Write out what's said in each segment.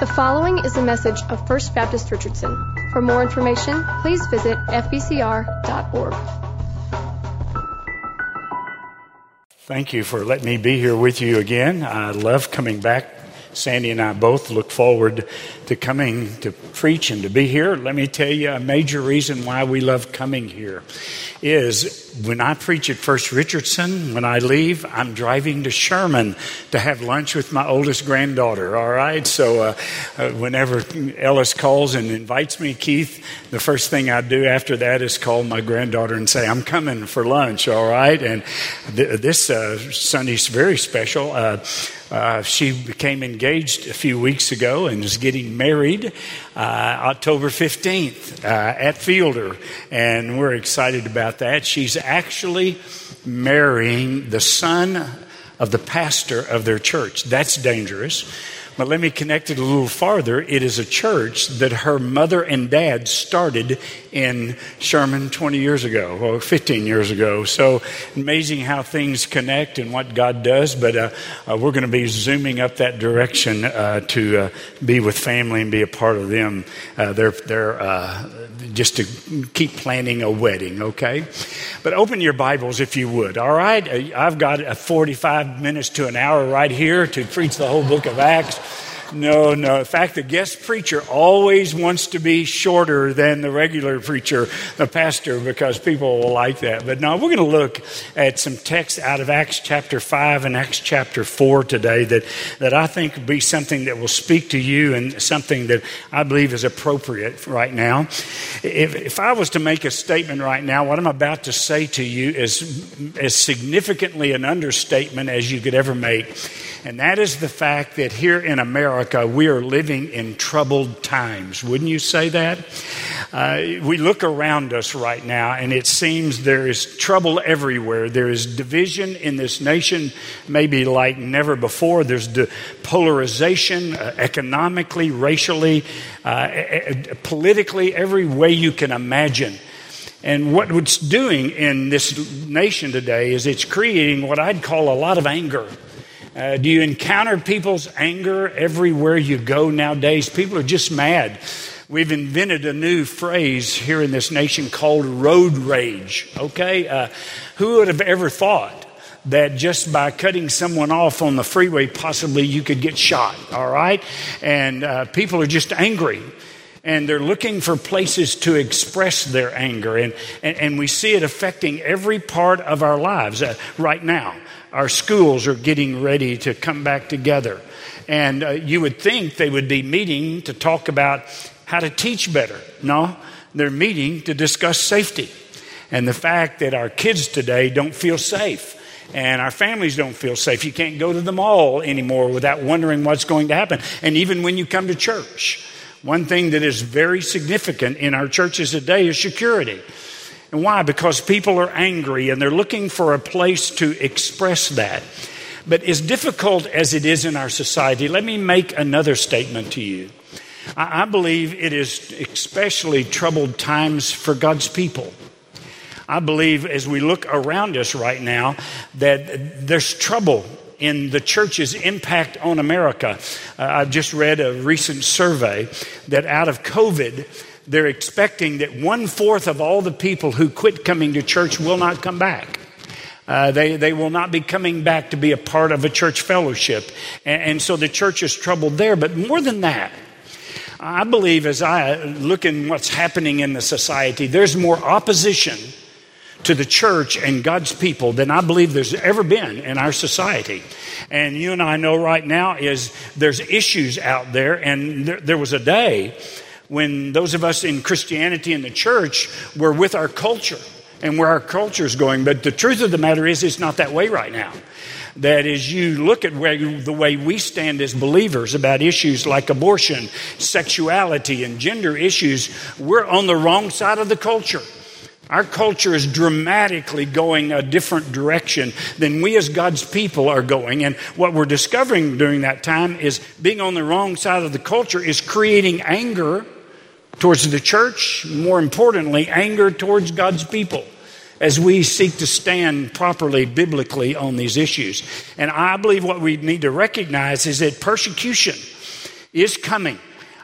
The following is a message of First Baptist Richardson. For more information, please visit fbcr.org. Thank you for letting me be here with you again. I love coming back. Sandy and I both look forward to coming to preach and to be here. Let me tell you, a major reason why we love coming here is when I preach at First Richardson, when I leave, I'm driving to Sherman to have lunch with my oldest granddaughter, all right? So whenever Ellis calls and invites me, Keith, the first thing I do after that is call my granddaughter and say, I'm coming for lunch, all right? And this Sunday's very special. She became engaged a few weeks ago and is getting married October 15th at Fielder, and we're excited about that. She's actually marrying the son of the pastor of their church. That's dangerous. But let me connect it a little farther. It is a church that her mother and dad started in Sherman 20 years ago, or 15 years ago. So amazing how things connect and what God does. But we're going to be zooming up that direction to be with family and be a part of them. They're just to keep planning a wedding, okay? But open your Bibles if you would, all right? I've got 45 minutes to an hour right here to preach the whole book of Acts. No. In fact, the guest preacher always wants to be shorter than the regular preacher, the pastor, because people will like that. But no, we're going to look at some text out of Acts chapter 5 and Acts chapter 4 today that I think will be something that will speak to you and something that I believe is appropriate right now. If I was to make a statement right now, what I'm about to say to you is as significantly an understatement as you could ever make. And that is the fact that here in America, we are living in troubled times. Wouldn't you say that? We look around us right now, and it seems there is trouble everywhere. There is division in this nation, maybe like never before. There's polarization economically, racially, politically, every way you can imagine. And what it's doing in this nation today is it's creating what I'd call a lot of anger. Do you encounter people's anger everywhere you go nowadays? People are just mad. We've invented a new phrase here in this nation called road rage, okay? Who would have ever thought that just by cutting someone off on the freeway, possibly you could get shot, all right? And people are just angry. And they're looking for places to express their anger. And we see it affecting every part of our lives right now. Our schools are getting ready to come back together. And you would think they would be meeting to talk about how to teach better. No, they're meeting to discuss safety. And the fact that our kids today don't feel safe. And our families don't feel safe. You can't go to the mall anymore without wondering what's going to happen. And even when you come to church, one thing that is very significant in our churches today is security. And why? Because people are angry and they're looking for a place to express that. But as difficult as it is in our society, let me make another statement to you. I believe it is especially troubled times for God's people. I believe as we look around us right now that there's trouble in the church's impact on America. I've just read a recent survey that out of COVID, they're expecting that 1/4 of all the people who quit coming to church will not come back. They will not be coming back to be a part of a church fellowship. And so the church is troubled there. But more than that, I believe as I look in what's happening in the society, there's more opposition to the church and God's people than I believe there's ever been in our society. And you and I know right now is there's issues out there. And there was a day when those of us in Christianity and the church were with our culture and where our culture is going. But the truth of the matter is it's not that way right now. That as you look at the way we stand as believers about issues like abortion, sexuality, and gender issues, we're on the wrong side of the culture. Our culture is dramatically going a different direction than we as God's people are going. And what we're discovering during that time is being on the wrong side of the culture is creating anger towards the church, more importantly, anger towards God's people as we seek to stand properly biblically on these issues. And I believe what we need to recognize is that persecution is coming.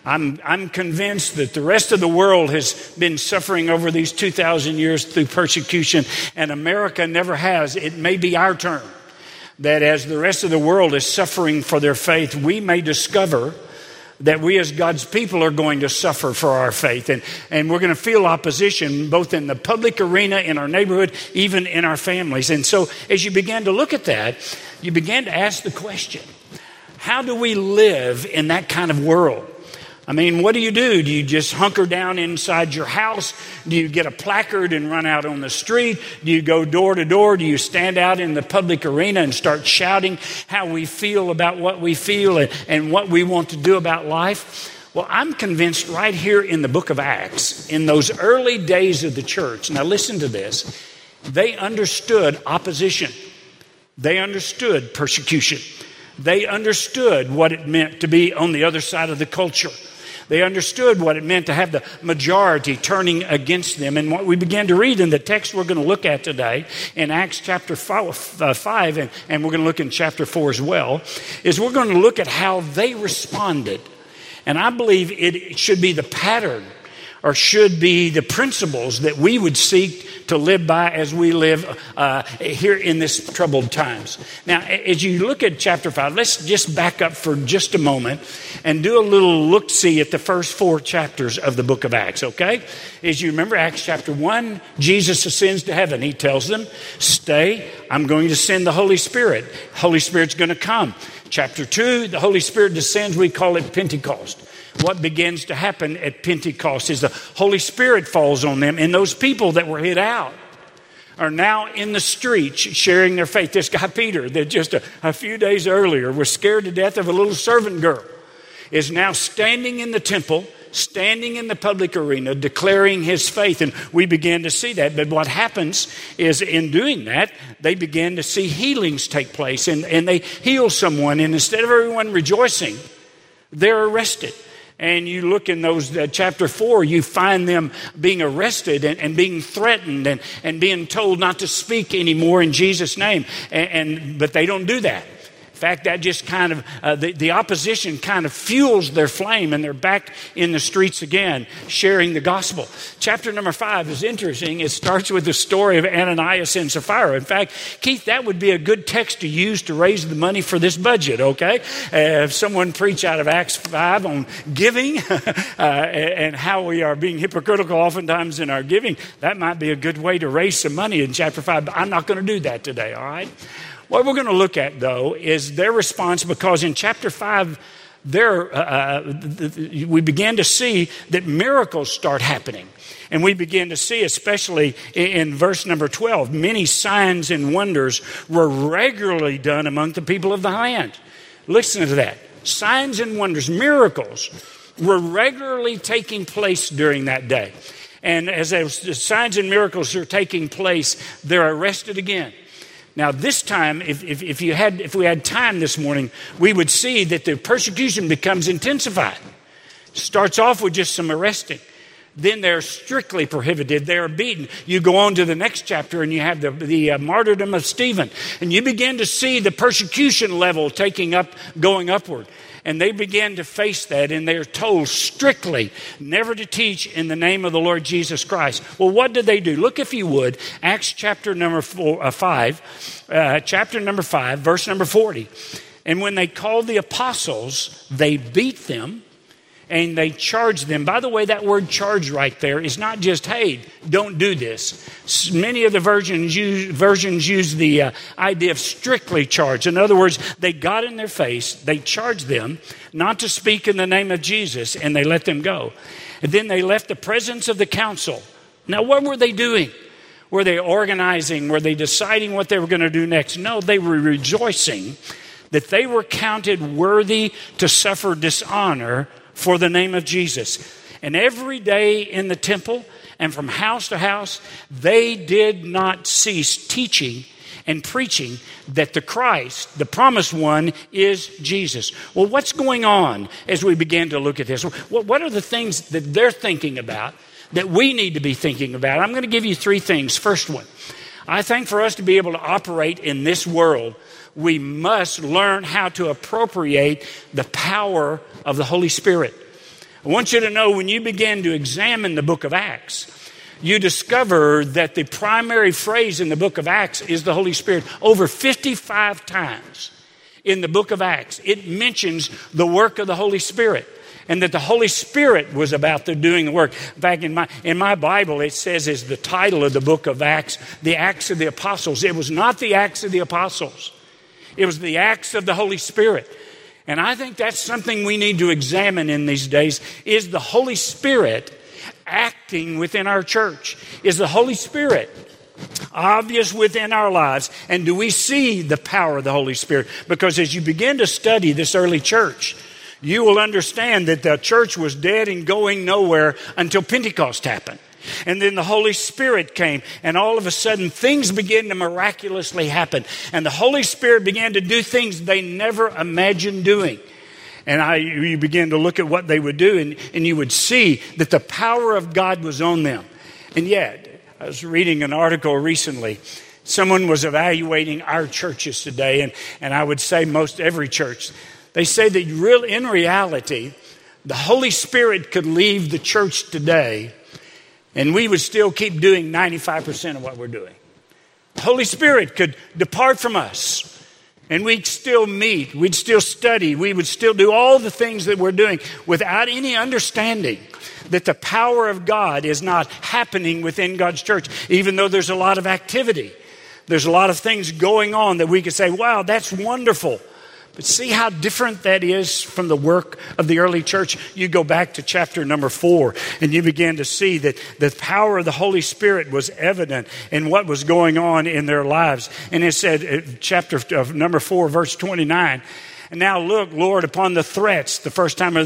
I'm convinced that the rest of the world has been suffering over these 2,000 years through persecution, and America never has. It may be our turn that as the rest of the world is suffering for their faith, we may discover that we as God's people are going to suffer for our faith. And we're going to feel opposition both in the public arena, in our neighborhood, even in our families. And so as you began to look at that, you began to ask the question, how do we live in that kind of world? I mean, what do you do? Do you just hunker down inside your house? Do you get a placard and run out on the street? Do you go door to door? Do you stand out in the public arena and start shouting how we feel about what we feel and what we want to do about life? Well, I'm convinced right here in the book of Acts, in those early days of the church, now listen to this, they understood opposition. They understood persecution. They understood what it meant to be on the other side of the culture. They understood what it meant to have the majority turning against them. And what we began to read in the text we're going to look at today in Acts chapter 5 and we're going to look in chapter 4 as well, is we're going to look at how they responded. And I believe it should be the pattern or should be the principles that we would seek to live by as we live here in this troubled times. Now, as you look at chapter 5, let's just back up for just a moment and do a little look-see at the first 4 chapters of the book of Acts, okay? As you remember, Acts chapter 1, Jesus ascends to heaven. He tells them, stay, I'm going to send the Holy Spirit. Holy Spirit's going to come. Chapter 2, the Holy Spirit descends. We call it Pentecost. What begins to happen at Pentecost is the Holy Spirit falls on them, and those people that were hid out are now in the streets sharing their faith. This guy Peter, that just a few days earlier was scared to death of a little servant girl, is now standing in the temple, standing in the public arena, declaring his faith. And we began to see that. But what happens is in doing that, they began to see healings take place, and they heal someone. And instead of everyone rejoicing, they're arrested. And you look in those chapter 4, you find them being arrested and being threatened and being told not to speak anymore in Jesus' name. But they don't do that. In fact, that just kind of, the opposition kind of fuels their flame, and they're back in the streets again, sharing the gospel. Chapter number 5 is interesting. It starts with the story of Ananias and Sapphira. In fact, Keith, that would be a good text to use to raise the money for this budget, okay? If someone preach out of Acts 5 on giving and how we are being hypocritical oftentimes in our giving, that might be a good way to raise some money in chapter 5. But I'm not going to do that today, all right? What we're going to look at, though, is their response, because in chapter 5, we began to see that miracles start happening. And we begin to see, especially in verse number 12, many signs and wonders were regularly done among the people of the land. Listen to that. Signs and wonders, miracles, were regularly taking place during that day. And as those signs and miracles are taking place, they're arrested again. Now, this time, if we had time this morning, we would see that the persecution becomes intensified. Starts off with just some arresting. Then they're strictly prohibited. They're beaten. You go on to the next chapter and you have the martyrdom of Stephen. And you begin to see the persecution level going upward. And they began to face that, and they're told strictly never to teach in the name of the Lord Jesus Christ. Well, what did they do? Look, if you would, Acts chapter number 5, verse number 40. And when they called the apostles, they beat them and they charged them. By the way, that word charge right there is not just, hey, don't do this. Many of the versions use the idea of strictly charged. In other words, they got in their face, they charged them not to speak in the name of Jesus, and they let them go. And then they left the presence of the council. Now, what were they doing? Were they organizing? Were they deciding what they were going to do next? No, they were rejoicing that they were counted worthy to suffer dishonor for the name of Jesus. And every day in the temple and from house to house, they did not cease teaching and preaching that the Christ, the promised one, is Jesus. Well, what's going on as we begin to look at this? What are the things that they're thinking about that we need to be thinking about? I'm going to give you 3 things. First one, I think for us to be able to operate in this world, we must learn how to appropriate the power of the Holy Spirit. I want you to know, when you begin to examine the book of Acts, you discover that the primary phrase in the book of Acts is the Holy Spirit. Over 55 times in the book of Acts, it mentions the work of the Holy Spirit, and that the Holy Spirit was about the doing the work. In fact, in my Bible, it says as the title of the book of Acts, the Acts of the Apostles. It was not the Acts of the Apostles. It was the Acts of the Holy Spirit. And I think that's something we need to examine in these days. Is the Holy Spirit acting within our church? Is the Holy Spirit obvious within our lives? And do we see the power of the Holy Spirit? Because as you begin to study this early church, you will understand that the church was dead and going nowhere until Pentecost happened. And then the Holy Spirit came, and all of a sudden things began to miraculously happen. And the Holy Spirit began to do things they never imagined doing. And you begin to look at what they would do, and you would see that the power of God was on them. And yet, I was reading an article recently. Someone was evaluating our churches today, and I would say most every church. They say that in reality, the Holy Spirit could leave the church today, and we would still keep doing 95% of what we're doing. The Holy Spirit could depart from us, and we'd still meet, we'd still study, we would still do all the things that we're doing without any understanding that the power of God is not happening within God's church, even though there's a lot of activity. There's a lot of things going on that we could say, wow, that's wonderful. But see how different that is from the work of the early church? You go back to chapter number 4, and you begin to see that the power of the Holy Spirit was evident in what was going on in their lives. And it said, chapter of number 4, verse 29, and now look, Lord, upon the threats. The first time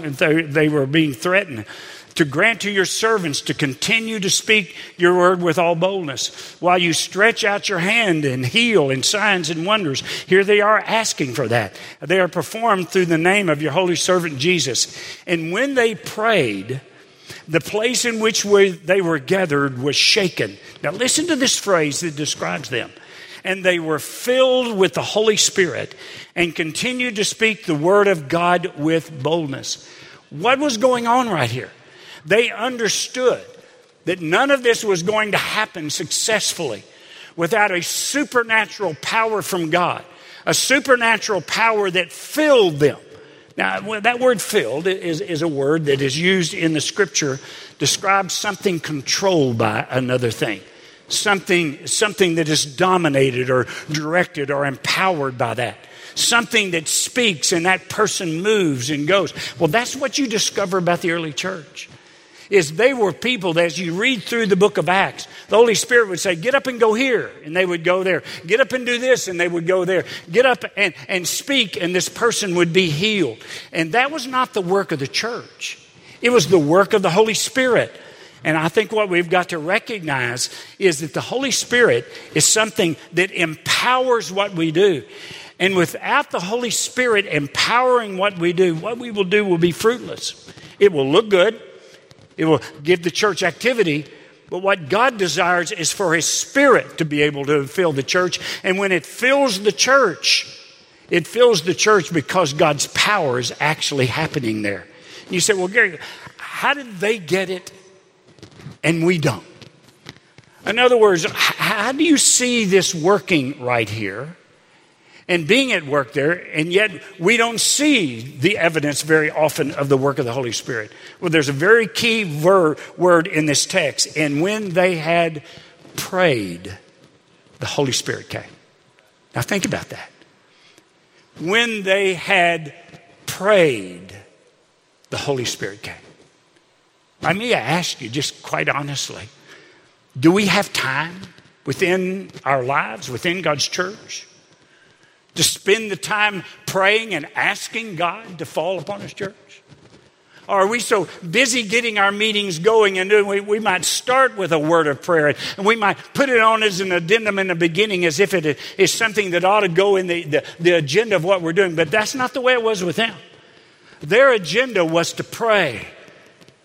they were being threatened, to grant to your servants to continue to speak your word with all boldness, while you stretch out your hand and heal in signs and wonders. Here they are asking for that. They are performed through the name of your holy servant Jesus. And when they prayed, the place in which they were gathered was shaken. Now listen to this phrase that describes them. And they were filled with the Holy Spirit and continued to speak the word of God with boldness. What was going on right here? They understood that none of this was going to happen successfully without a supernatural power from God, a supernatural power that filled them. Now, that word filled is a word that is used in the scripture, describes something controlled by another thing, something that is dominated or directed or empowered by that. Something that speaks and that person moves and goes. Well, that's what you discover about the early church. Is they were people that as you read through the book of Acts, the Holy Spirit would say, get up and go here, and they would go there. Get up and do this, and they would go there. Get up and speak, and this person would be healed. And that was not the work of the church. It was the work of the Holy Spirit. And I think what we've got to recognize is that the Holy Spirit is something that empowers what we do. And without the Holy Spirit empowering what we do, what we will do will be fruitless. It will look good. It will give the church activity. But what God desires is for His Spirit to be able to fill the church. And when it fills the church because God's power is actually happening there. And you say, well, Gary, how did they get it and we don't? In other words, how do you see this working right here and being at work there, and yet we don't see the evidence very often of the work of the Holy Spirit? Well, there's a very key word in this text. And when they had prayed, the Holy Spirit came. Now think about that. When they had prayed, the Holy Spirit came. I may ask you just quite honestly, do we have time within our lives, within God's church, to spend the time praying and asking God to fall upon His church? Or are we so busy getting our meetings going, and we might start with a word of prayer, and we might put it on as an addendum in the beginning as if it is something that ought to go in the agenda of what we're doing. But that's not the way it was with them. Their agenda was to pray.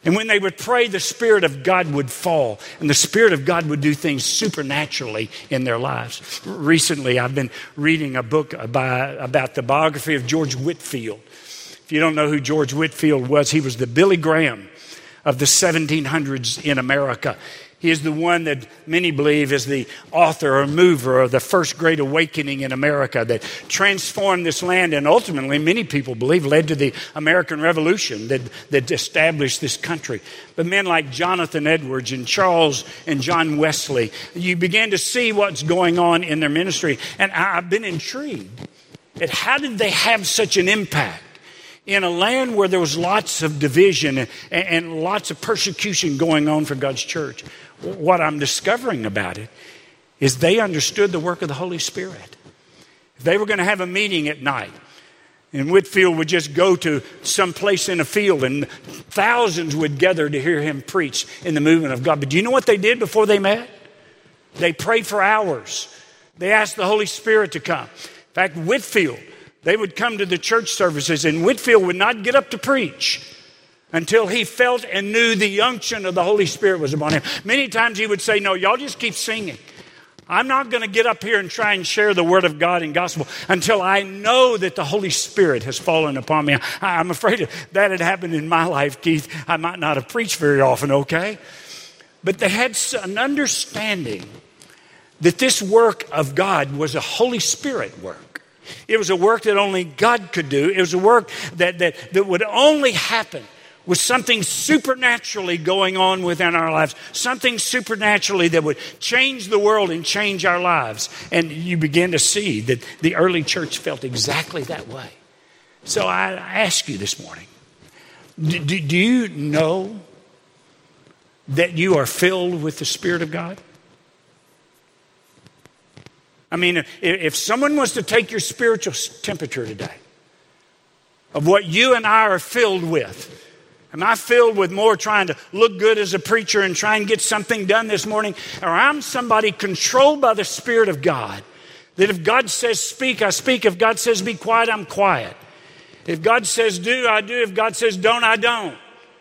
And when they would pray, the Spirit of God would fall, and the Spirit of God would do things supernaturally in their lives. Recently, I've been reading a book about the biography of George Whitefield. If you don't know who George Whitefield was, he was the Billy Graham of the 1700s in America. He is the one that many believe is the author or mover of the first great awakening in America that transformed this land and ultimately, many people believe, led to the American Revolution that established this country. But men like Jonathan Edwards and Charles and John Wesley, you began to see what's going on in their ministry. And I've been intrigued at how did they have such an impact in a land where there was lots of division and lots of persecution going on for God's church. What I'm discovering about it is they understood the work of the Holy Spirit. If they were going to have a meeting at night, and Whitefield would just go to some place in a field and thousands would gather to hear him preach in the movement of God. But do you know what they did before they met? They prayed for hours. They asked the Holy Spirit to come. In fact, Whitefield, they would come to the church services and Whitefield would not get up to preach until he felt and knew the unction of the Holy Spirit was upon him. Many times he would say, no, y'all just keep singing. I'm not going to get up here and try and share the word of God and gospel until I know that the Holy Spirit has fallen upon me. I'm afraid if that had happened in my life, Keith, I might not have preached very often, okay? But they had an understanding that this work of God was a Holy Spirit work. It was a work that only God could do. It was a work that would only happen with something supernaturally going on within our lives, something supernaturally that would change the world and change our lives. And you begin to see that the early church felt exactly that way. So I ask you this morning, do you know that you are filled with the Spirit of God? I mean, if someone was to take your spiritual temperature today of what you and I are filled with, am I filled with more trying to look good as a preacher and try and get something done this morning? Or I'm somebody controlled by the Spirit of God, that if God says speak, I speak. If God says be quiet, I'm quiet. If God says do, I do. If God says don't, I don't.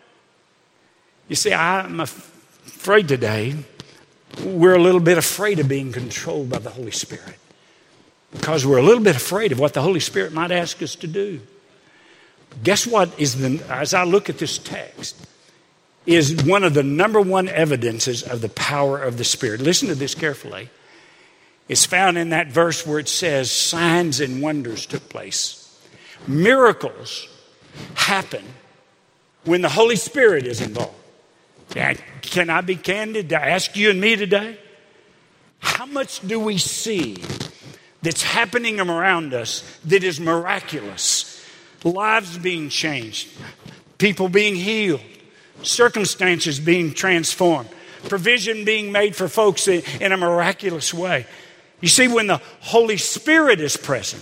You see, I'm afraid today we're a little bit afraid of being controlled by the Holy Spirit because we're a little bit afraid of what the Holy Spirit might ask us to do. Guess what is, as I look at this text, is one of the number one evidences of the power of the Spirit. Listen to this carefully. It's found in that verse where it says signs and wonders took place. Miracles happen when the Holy Spirit is involved. Can I be candid to ask you and me today? How much do we see that's happening around us that is miraculous? Lives being changed, people being healed, circumstances being transformed, provision being made for folks in a miraculous way. You see, when the Holy Spirit is present,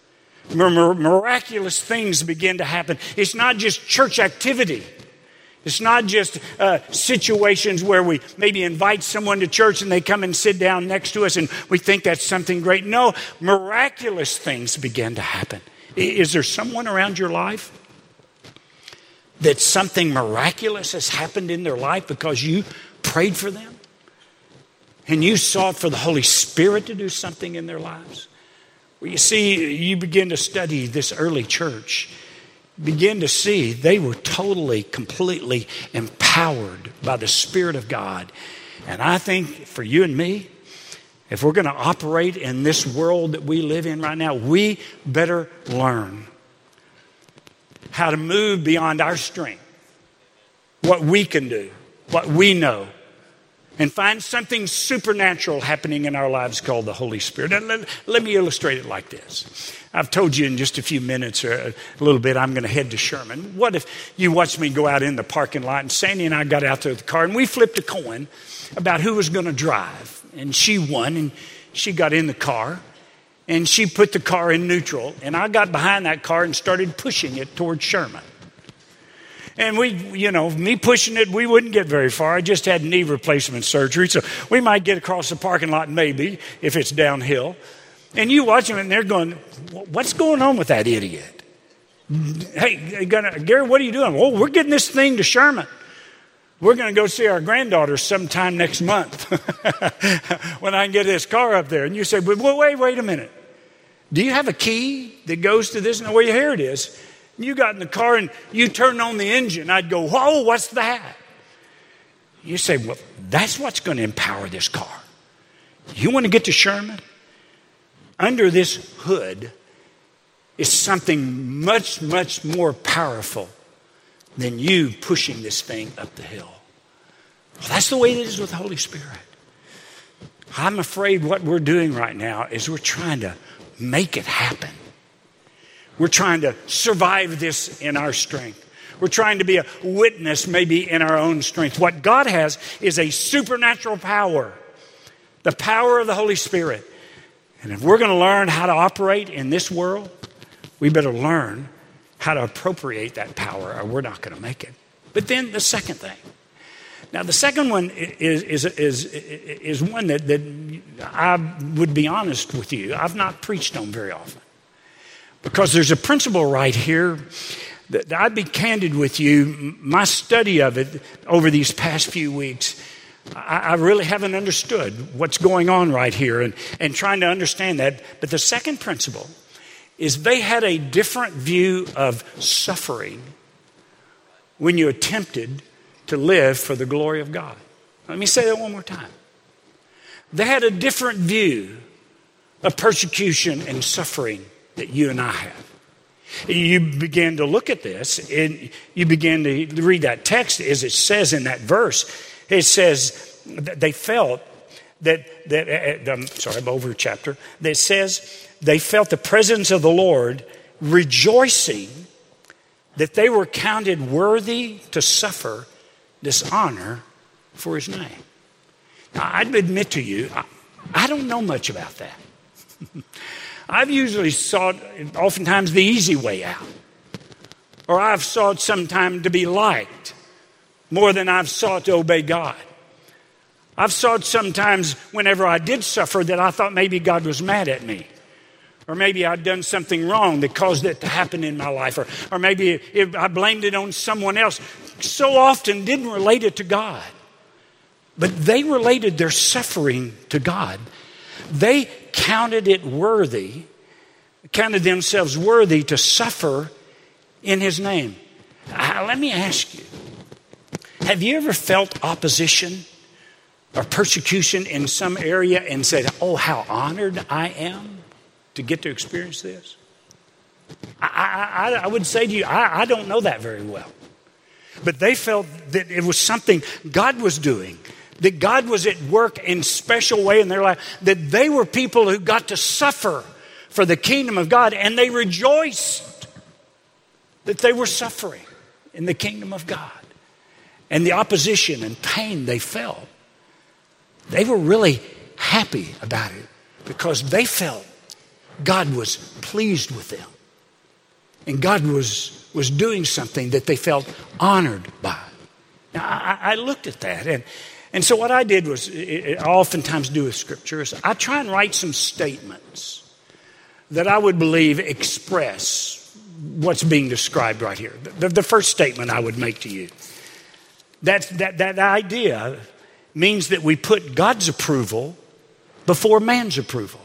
miraculous things begin to happen. It's not just church activity. It's not just situations where we maybe invite someone to church and they come and sit down next to us and we think that's something great. No, miraculous things begin to happen. Is there someone around your life that something miraculous has happened in their life because you prayed for them and you sought for the Holy Spirit to do something in their lives? Well, you see, you begin to study this early church, begin to see they were totally, completely empowered by the Spirit of God. And I think for you and me, if we're going to operate in this world that we live in right now, we better learn how to move beyond our strength, what we can do, what we know, and find something supernatural happening in our lives called the Holy Spirit. Let me illustrate it like this. I've told you in just a few minutes or a little bit I'm going to head to Sherman. What if you watched me go out in the parking lot and Sandy and I got out there with the car and we flipped a coin about who was going to drive. And she won and she got in the car and she put the car in neutral. And I got behind that car and started pushing it towards Sherman. And me pushing it, we wouldn't get very far. I just had knee replacement surgery. So we might get across the parking lot maybe if it's downhill. And you watch them and they're going, what's going on with that idiot? Hey, Gary, what are you doing? Well, we're getting this thing to Sherman. We're going to go see our granddaughter sometime next month when I can get this car up there. And you say, but wait a minute. Do you have a key that goes to this? No, well, here it is. You got in the car and you turned on the engine. I'd go, whoa, what's that? You say, well, that's what's going to empower this car. You want to get to Sherman? Under this hood is something much, much more powerful than you pushing this thing up the hill. Well, that's the way it is with the Holy Spirit. I'm afraid what we're doing right now is we're trying to make it happen. We're trying to survive this in our strength. We're trying to be a witness maybe in our own strength. What God has is a supernatural power, the power of the Holy Spirit. And if we're going to learn how to operate in this world, we better learn how to appropriate that power or we're not going to make it. But then the second thing. Now the second one is one that I would be honest with you, I've not preached on very often. Because there's a principle right here that I'd be candid with you. My study of it over these past few weeks, I really haven't understood what's going on right here and trying to understand that. But the second principle is they had a different view of suffering when you attempted to live for the glory of God. Let me say that one more time. They had a different view of persecution and suffering that you and I have. You began to look at this and you began to read that text as it says in that verse. It says that they felt I'm over a chapter. That says they felt the presence of the Lord, rejoicing that they were counted worthy to suffer dishonor for his name. Now, I'd admit to you, I don't know much about that. I've usually sought, oftentimes, the easy way out. Or I've sought sometimes to be liked more than I've sought to obey God. I've sought sometimes whenever I did suffer that I thought maybe God was mad at me. Or maybe I'd done something wrong that caused it to happen in my life. Or maybe I blamed it on someone else. So often didn't relate it to God. But they related their suffering to God. They counted it worthy, counted themselves worthy to suffer in his name. Let me ask you, have you ever felt opposition or persecution in some area and said, oh, how honored I am to get to experience this? I would say to you, I don't know that very well. But they felt that it was something God was doing, that God was at work in a special way in their life, that they were people who got to suffer for the kingdom of God, and they rejoiced that they were suffering in the kingdom of God. And the opposition and pain they felt, they were really happy about it because they felt God was pleased with them. And God was doing something that they felt honored by. Now, I looked at that, and so what I did was, I oftentimes do with Scripture, is I try and write some statements that I would believe express what's being described right here. The first statement I would make to you, that idea means that we put God's approval before man's approval.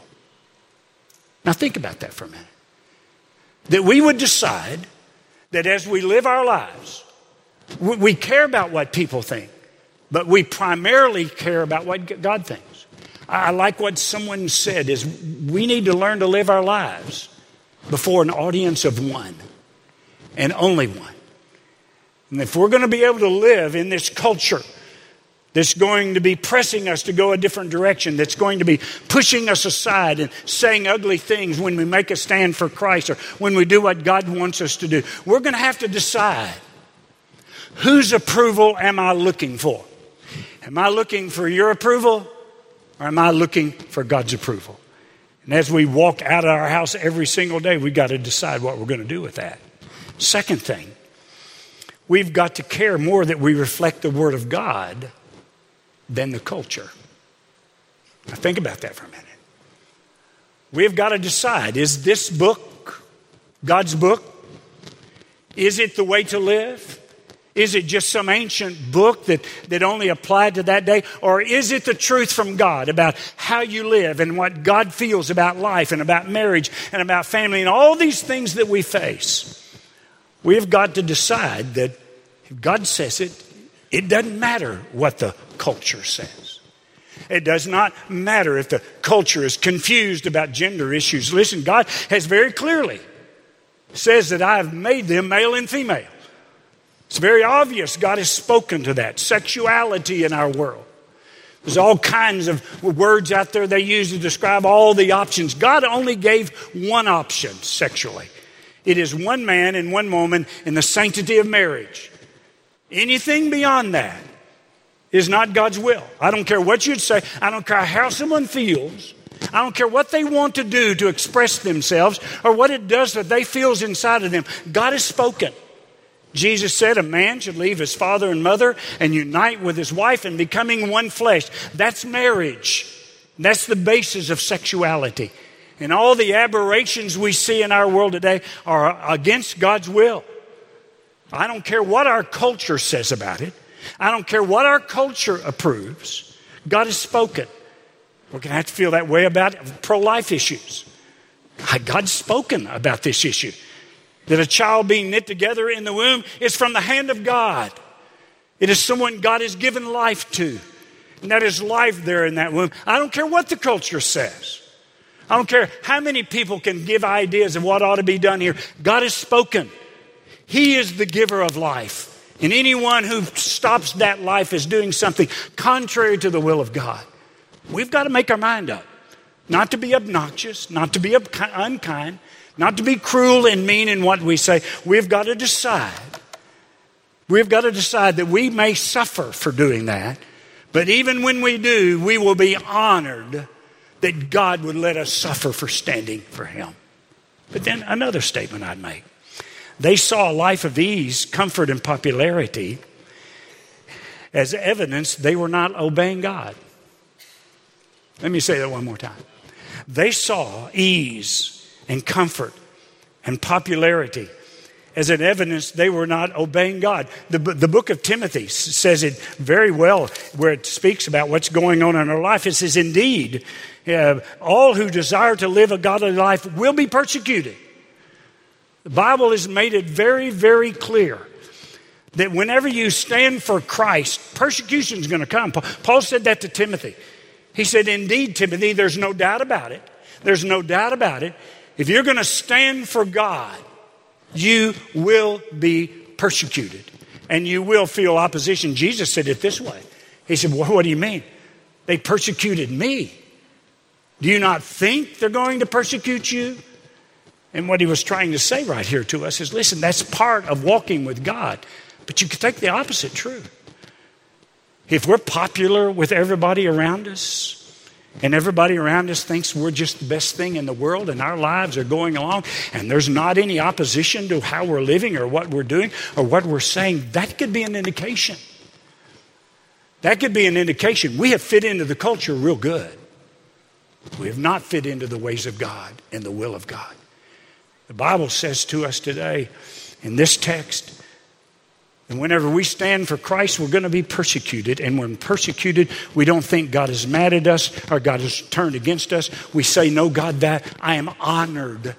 Now think about that for a minute. That we would decide that as we live our lives, we care about what people think, but we primarily care about what God thinks. I like what someone said is we need to learn to live our lives before an audience of one and only one. And if we're going to be able to live in this culture that's going to be pressing us to go a different direction, that's going to be pushing us aside and saying ugly things when we make a stand for Christ or when we do what God wants us to do, we're going to have to decide, whose approval am I looking for? Am I looking for your approval or am I looking for God's approval? And as we walk out of our house every single day, we've got to decide what we're going to do with that. Second thing, we've got to care more that we reflect the Word of God than the culture. Now think about that for a minute. We've got to decide, is this book God's book? Is it the way to live? Is it just some ancient book that only applied to that day? Or is it the truth from God about how you live and what God feels about life and about marriage and about family and all these things that we face? We have got to decide that if God says it, it doesn't matter what the culture says. It does not matter if the culture is confused about gender issues. Listen, God has very clearly says that I have made them male and female. It's very obvious God has spoken to that. Sexuality in our world. There's all kinds of words out there they use to describe all the options. God only gave one option sexually. It is one man and one woman in the sanctity of marriage. Anything beyond that is not God's will. I don't care what you'd say. I don't care how someone feels. I don't care what they want to do to express themselves or what it does that they feel inside of them. God has spoken. Jesus said a man should leave his father and mother and unite with his wife and becoming one flesh. That's marriage. That's the basis of sexuality. And all the aberrations we see in our world today are against God's will. I don't care what our culture says about it. I don't care what our culture approves. God has spoken. We're going to have to feel that way about pro-life issues. God's spoken about this issue. That a child being knit together in the womb is from the hand of God. It is someone God has given life to. And that is life there in that womb. I don't care what the culture says. I don't care how many people can give ideas of what ought to be done here. God has spoken. He is the giver of life. And anyone who stops that life is doing something contrary to the will of God. We've got to make our mind up. Not to be obnoxious, not to be unkind, not to be cruel and mean in what we say. We've got to decide. We've got to decide that we may suffer for doing that. But even when we do, we will be honored that God would let us suffer for standing for Him. But then another statement I'd make. They saw a life of ease, comfort, and popularity as evidence they were not obeying God. Let me say that one more time. They saw ease and comfort and popularity as an evidence they were not obeying God. The book of Timothy says it very well where it speaks about what's going on in our life. It says, indeed, all who desire to live a godly life will be persecuted. The Bible has made it very, very clear that whenever you stand for Christ, persecution is going to come. Paul said that to Timothy. He said, indeed, Timothy, there's no doubt about it. There's no doubt about it. If you're going to stand for God, you will be persecuted and you will feel opposition. Jesus said it this way. He said, well, what do you mean? They persecuted me. Do you not think they're going to persecute you? And what he was trying to say right here to us is, listen, that's part of walking with God. But you can take the opposite true. If we're popular with everybody around us, and everybody around us thinks we're just the best thing in the world and our lives are going along, and there's not any opposition to how we're living or what we're doing or what we're saying, that could be an indication. That could be an indication. We have fit into the culture real good. We have not fit into the ways of God and the will of God. The Bible says to us today in this text, and whenever we stand for Christ, we're going to be persecuted. And when persecuted, we don't think God is mad at us or God has turned against us. We say, no, God, that I am honored.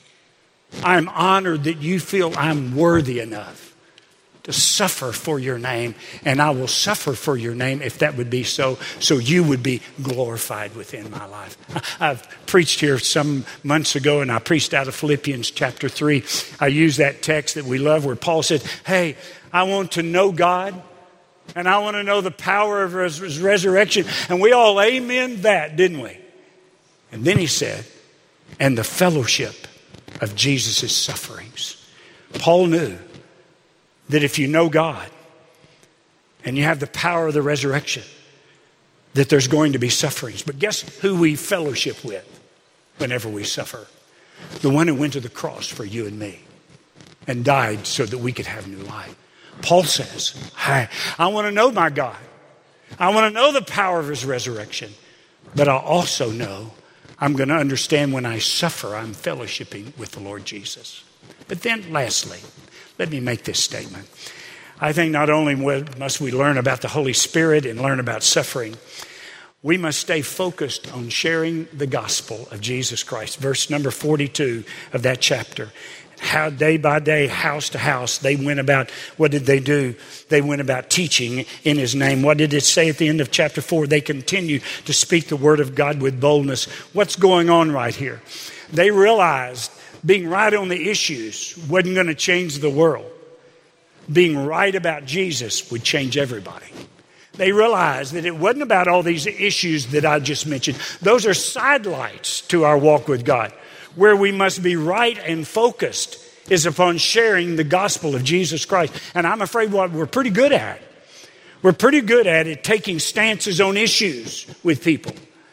I am honored that you feel I'm worthy enough to suffer for your name. And I will suffer for your name if that would be so you would be glorified within my life. I've preached here some months ago, and I preached out of Philippians chapter 3. I used that text that we love where Paul said, hey, I want to know God, and I want to know the power of His resurrection. And we all amen that, didn't we? And then he said, and the fellowship of Jesus' sufferings. Paul knew that if you know God and you have the power of the resurrection, that there's going to be sufferings. But guess who we fellowship with whenever we suffer? The one who went to the cross for you and me and died so that we could have new life. Paul says, hey, I want to know my God. I want to know the power of His resurrection. But I also know I'm going to understand when I suffer, I'm fellowshipping with the Lord Jesus. But then lastly, let me make this statement. I think not only must we learn about the Holy Spirit and learn about suffering, we must stay focused on sharing the gospel of Jesus Christ. Verse number 42 of that chapter. How day by day, house to house, they went about, what did they do? They went about teaching in his name. What did it say at the end of chapter 4? They continued to speak the word of God with boldness. What's going on right here? They realized being right on the issues wasn't going to change the world. Being right about Jesus would change everybody. They realized that it wasn't about all these issues that I just mentioned. Those are sidelights to our walk with God. Where we must be right and focused is upon sharing the gospel of Jesus Christ. And I'm afraid what we're pretty good at. We're pretty good at it, taking stances on issues with people.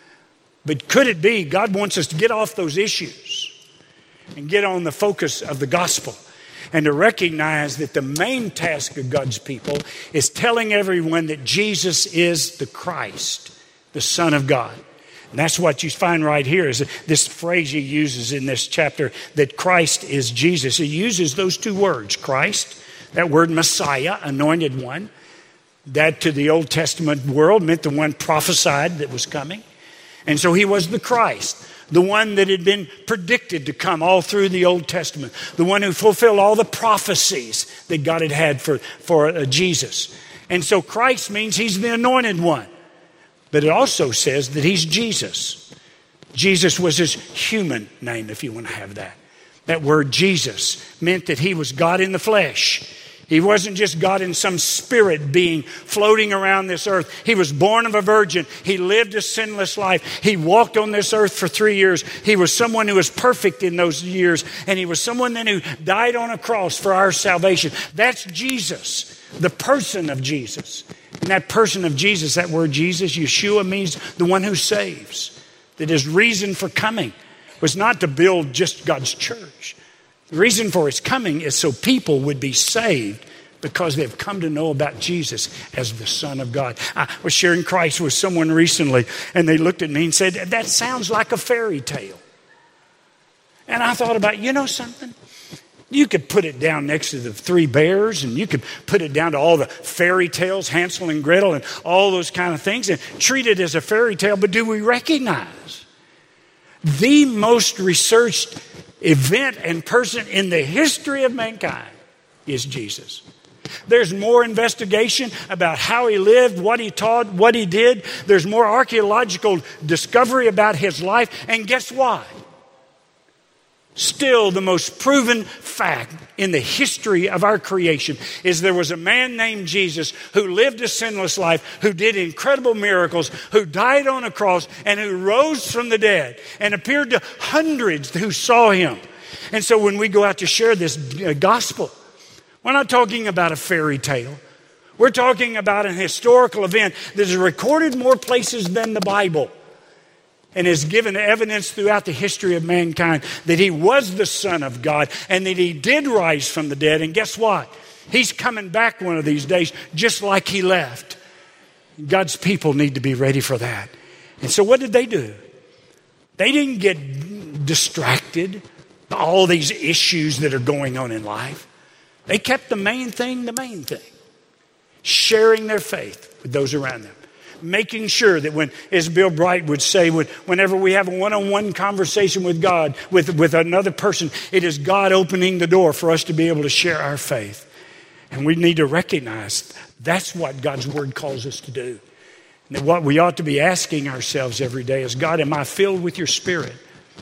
But could it be God wants us to get off those issues and get on the focus of the gospel and to recognize that the main task of God's people is telling everyone that Jesus is the Christ, the Son of God. And that's what you find right here is this phrase he uses in this chapter, that Christ is Jesus. He uses those two words, Christ, that word Messiah, anointed one. That to the Old Testament world meant the one prophesied that was coming. And so he was the Christ, the one that had been predicted to come all through the Old Testament, the one who fulfilled all the prophecies that God had had for Jesus. And so Christ means he's the anointed one. But it also says that he's Jesus. Jesus was his human name, if you want to have that. That word Jesus meant that he was God in the flesh. He wasn't just God in some spirit being floating around this earth. He was born of a virgin. He lived a sinless life. He walked on this earth for 3 years. He was someone who was perfect in those years. And he was someone then who died on a cross for our salvation. That's Jesus, the person of Jesus. And that person of Jesus, that word Jesus, Yeshua, means the one who saves. That his reason for coming was not to build just God's church. The reason for his coming is so people would be saved because they've come to know about Jesus as the Son of God. I was sharing Christ with someone recently, and they looked at me and said, that sounds like a fairy tale. And I thought about, you know something? You could put it down next to the three bears, and you could put it down to all the fairy tales, Hansel and Gretel, and all those kind of things, and treat it as a fairy tale. But do we recognize the most researched event and person in the history of mankind is Jesus? There's more investigation about how he lived, what he taught, what he did. There's more archaeological discovery about his life. And guess what? Still, the most proven fact in the history of our creation is there was a man named Jesus who lived a sinless life, who did incredible miracles, who died on a cross, and who rose from the dead and appeared to hundreds who saw him. And so when we go out to share this gospel, we're not talking about a fairy tale. We're talking about an historical event that is recorded more places than the Bible, and has given evidence throughout the history of mankind that he was the Son of God and that he did rise from the dead. And guess what? He's coming back one of these days just like he left. God's people need to be ready for that. And so what did they do? They didn't get distracted by all these issues that are going on in life. They kept the main thing. Sharing their faith with those around them. Making sure that when, as Bill Bright would say, whenever we have a one-on-one conversation with God, with another person, it is God opening the door for us to be able to share our faith. And we need to recognize that's what God's Word calls us to do. And that what we ought to be asking ourselves every day is, God, am I filled with your Spirit?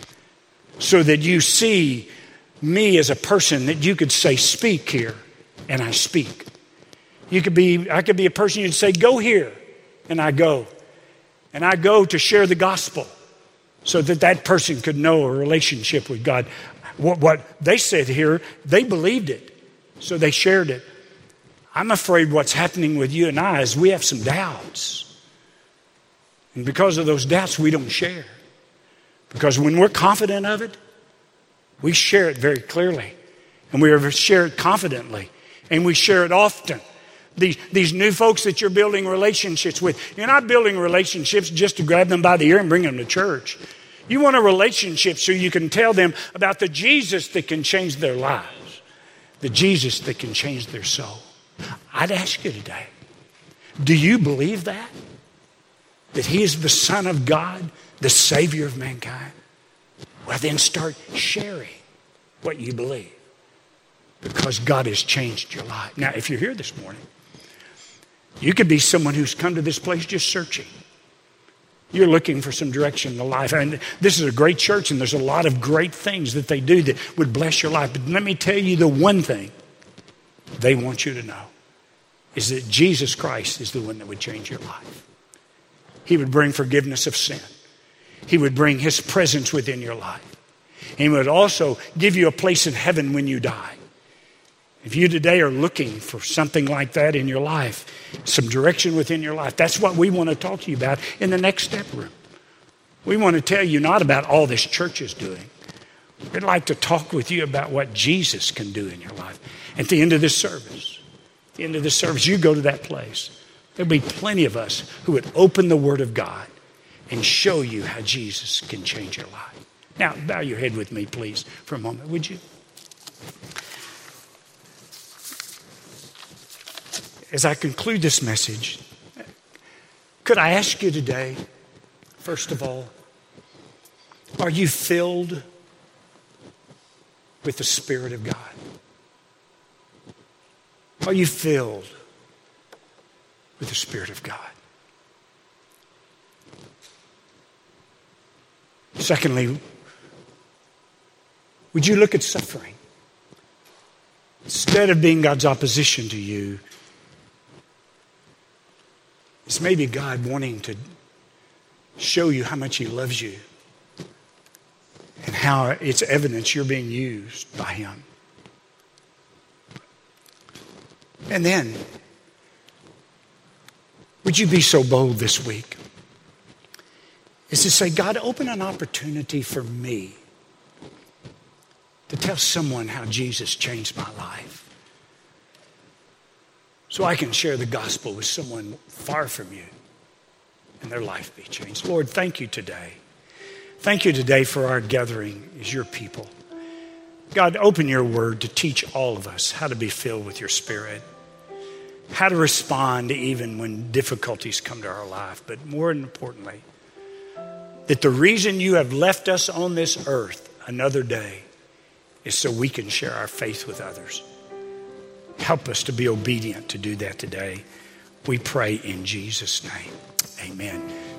So that you see me as a person that you could say, speak here, and I speak. I could be a person you'd say, go here. And I go. And I go to share the gospel so that that person could know a relationship with God. What they said here, they believed it. So they shared it. I'm afraid what's happening with you and I is we have some doubts. And because of those doubts, we don't share. Because when we're confident of it, we share it very clearly. And we share it confidently. And we share it often. These new folks that you're building relationships with, you're not building relationships just to grab them by the ear and bring them to church. You want a relationship so you can tell them about the Jesus that can change their lives, the Jesus that can change their soul. I'd ask you today, do you believe that? That he is the Son of God, the Savior of mankind? Well, then start sharing what you believe, because God has changed your life. Now, if you're here this morning, you could be someone who's come to this place just searching. You're looking for some direction in life. And this is a great church, and there's a lot of great things that they do that would bless your life. But let me tell you the one thing they want you to know is that Jesus Christ is the one that would change your life. He would bring forgiveness of sin. He would bring his presence within your life. He would also give you a place in heaven when you die. If you today are looking for something like that in your life, some direction within your life, that's what we want to talk to you about in the Next Step room. We want to tell you not about all this church is doing. We'd like to talk with you about what Jesus can do in your life. At the end of this service, you go to that place. There'll be plenty of us who would open the Word of God and show you how Jesus can change your life. Now, bow your head with me, please, for a moment, would you? As I conclude this message, could I ask you today, first of all, are you filled with the Spirit of God? Are you filled with the Spirit of God? Secondly, would you look at suffering? Instead of being God's opposition to you, it's maybe God wanting to show you how much he loves you and how it's evidence you're being used by him. And then, would you be so bold this week as to say, God, open an opportunity for me to tell someone how Jesus changed my life, so I can share the gospel with someone far from you and their life be changed. Lord, thank you today. Thank you today for our gathering as your people. God, open your word to teach all of us how to be filled with your Spirit, how to respond even when difficulties come to our life, but more importantly, that the reason you have left us on this earth another day is so we can share our faith with others. Help us to be obedient to do that today. We pray in Jesus' name. Amen.